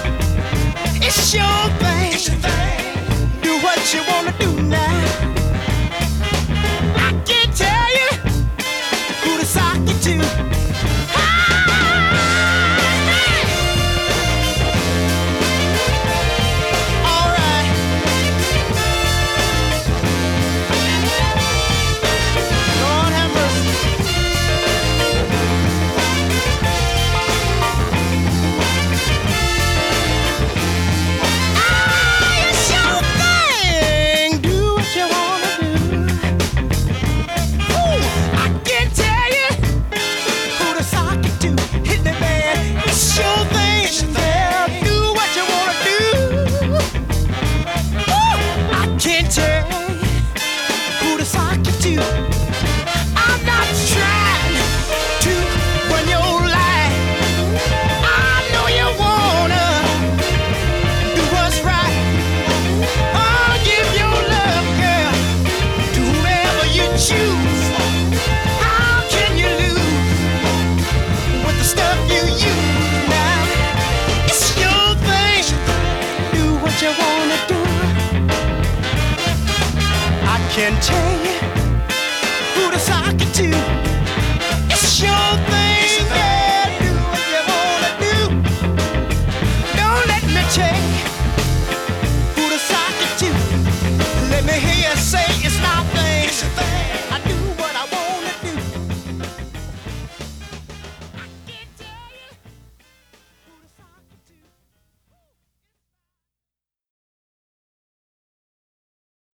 It's your thing. It's your thing. Do what you wanna do now. I can't tell you who to sock you to. All right. Lord have mercy. It's your thing. Do what you wanna do. Ooh, I can't tell you who to sock it to. Hit me bad. It's your thing. Yeah, do what you wanna do. Ooh, I can't tell you who to sock it to. I'm not trying to run your life. I know you wanna do what's right. I'll give your love, girl, to whoever you choose. How can you lose with the stuff you use now? It's your thing. Do what you wanna do. I can tell you who to sign.